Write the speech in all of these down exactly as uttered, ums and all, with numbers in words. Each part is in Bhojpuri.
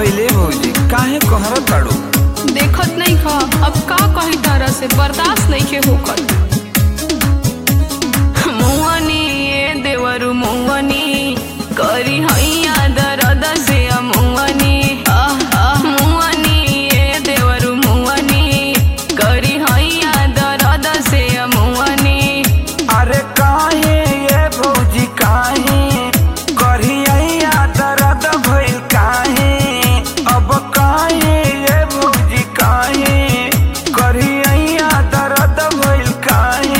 भइले भौजी काहे कहर ताड़ू? देखत नहीं खा अब का कही तरह से बर्दाश्त नहीं के होकर। मुआनी ए देवरु मुआनी करी हैया दर्द से मुआनी मुआनी ए देवरु मुआनी करी हैया दर्द से मुआनी। अरे काहे ये भौजी काहे करी हैया दर्द भइल काहे? अब काहे ये भौजी काहे करी हैया दर्द भइल काहे?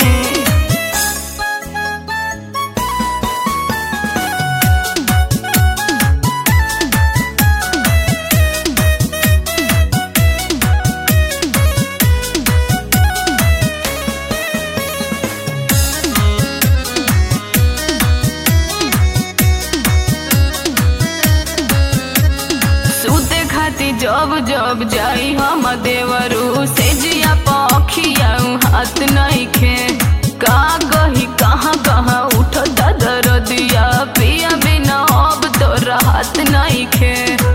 जब जब जाई हम देवरू से जिया पखिया हाथ नहीं खे का कही कहाँ कहाँ उठता दर्दिया पिया बिना अब तो राहत नहीं खे।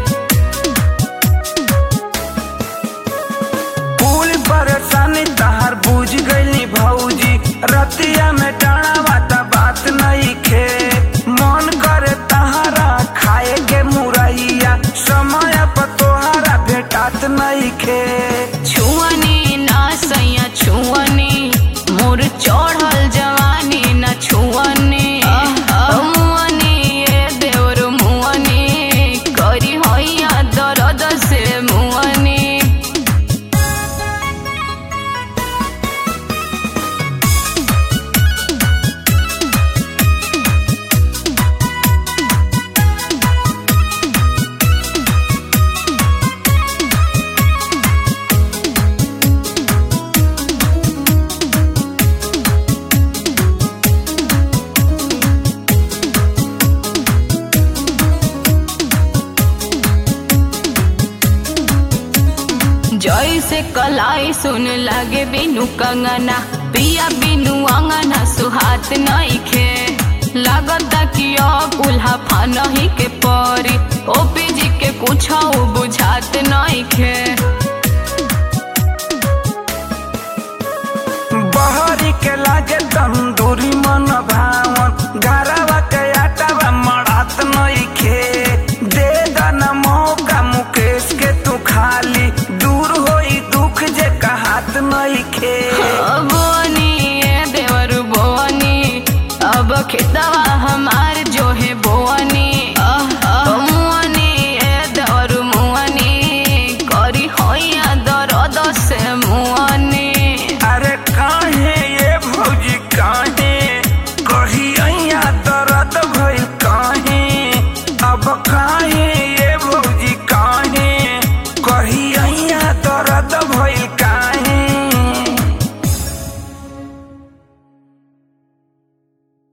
पूरी परेशानी तहार बुझ गई भौजी रतिया में डाना वाता बात नहीं खे मन करे तहारा खाए के मुरैया समय पर तोहारा भेटात नहीं खे। छुअनी ना सैया छुअनी मोर चढ़ल जवानी ना छुअनी मुअनी ए देवर मुअनी करी हैया दर्द से मुअनी। जैसे कलाई सुन लागे बिनु कंगना पिया बिनु अंगना सुहात नहीं खे लागता कि कुल्हा फानही के परी ओपी जी के कुछ बुझात नहीं खे। बहरी के लागे तंदूरी मन भाव